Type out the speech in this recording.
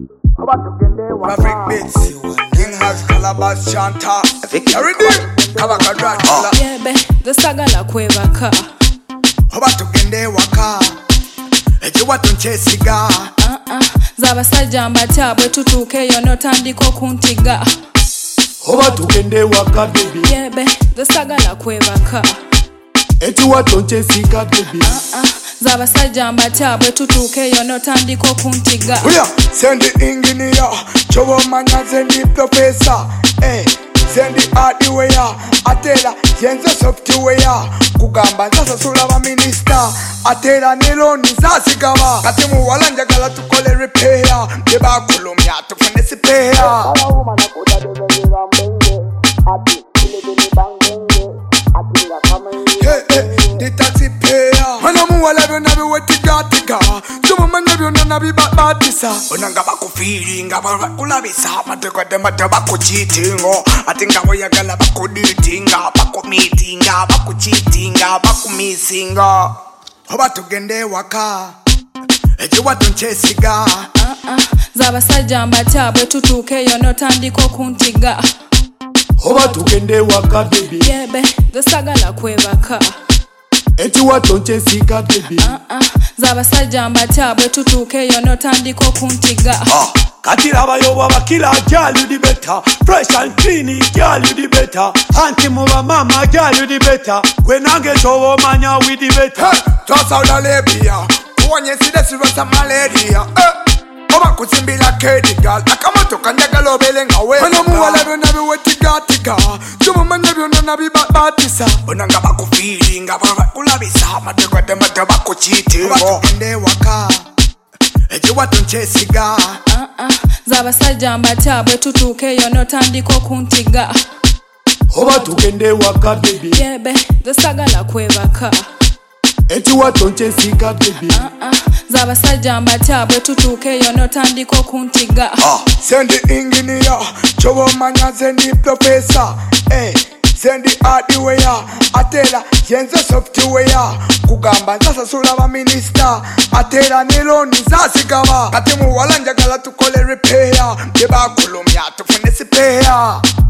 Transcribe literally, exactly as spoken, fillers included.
Maverick Beats, King Max Calabash Chanta, Redeem, Kabaka Dracula. Yeah, be the saga la kwebaka. Oba tugende waka, ejiwa tunchesiga. Uh uh, zabasajja mbatabwe tutuukeyo n'otandika okuntiga. Oba tugende waka baby. Yeah, be the saga la kwebaka. Ejiwa tunchesiga baby. Uh uh, zabasajja mbatabwe tutuukeyo n'otandika okuntiga. Uya, sendi engineer, chobo manya sendi professor. Eh, sendi hardware, atela yenze software. Kugamba sasa sula ba minister, atela neloni zasigaba. Kati muwala njagala tukole repair, deba kulumya tufune spare. Ala uma nakuta dezera mbenge, ati ile deni bangenge, ati nga kamenge. Hey hey, the taxi payer. Mana muwala byonna biwetiga tiga, tumu manya byonna nabi batisa. Onanga bakufiri nga bakulabisa, mateko de mata bakuchitingo, ati nga boyagala bakuditinga, bakumitinga, bakuchitinga, bakumisinga. Oba tugende waka, ejiwa tunchesiga. Uh uh, zabasajja mbatabwe tutuukeyo n'otandika okuntiga. Oba tugende waka baby. Yeah, be the saga la kwebaka. Ejiwa tunchesiga baby. Uh uh, zabasajja mbatabwe tutuukeyo n'otandika okuntiga. Ah, kati labayo babakila girl you the better, fresh and clean girl you the better, anti muba mama girl you the better, gwe nange chobo manya we the better. Hey, toss out Arabia, kuwanye sida sirota malaria. Eh, oba kuzimbila kedi girl, akamoto kanjagala obele nga we. Mana muwala byonna biwetiga tiga, tumu manya byonna nabi batisa. Onanga bakufiri nga bakulabisa, mateko de mata bakuchitingo. Oba tugende waka, ejiwa tunchesiga. Uh uh, zabasajja mbatabwe tutuukeyo n'otandika okuntiga. Oba tugende waka baby. Yeah, be the saga la kwebaka. Ejiwa tunchesiga baby. Uh uh, zabasajja mbatabwe tutuukeyo n'otandika okuntiga. Ah, sendi engineer, chobo manya sendi professor. Eh, sendi hardware, atela yenze software. Kugamba sasa sula ba minister, atela neloni zasigaba. Kati muwala njagala tukole repair, deba kulumya tufune spare.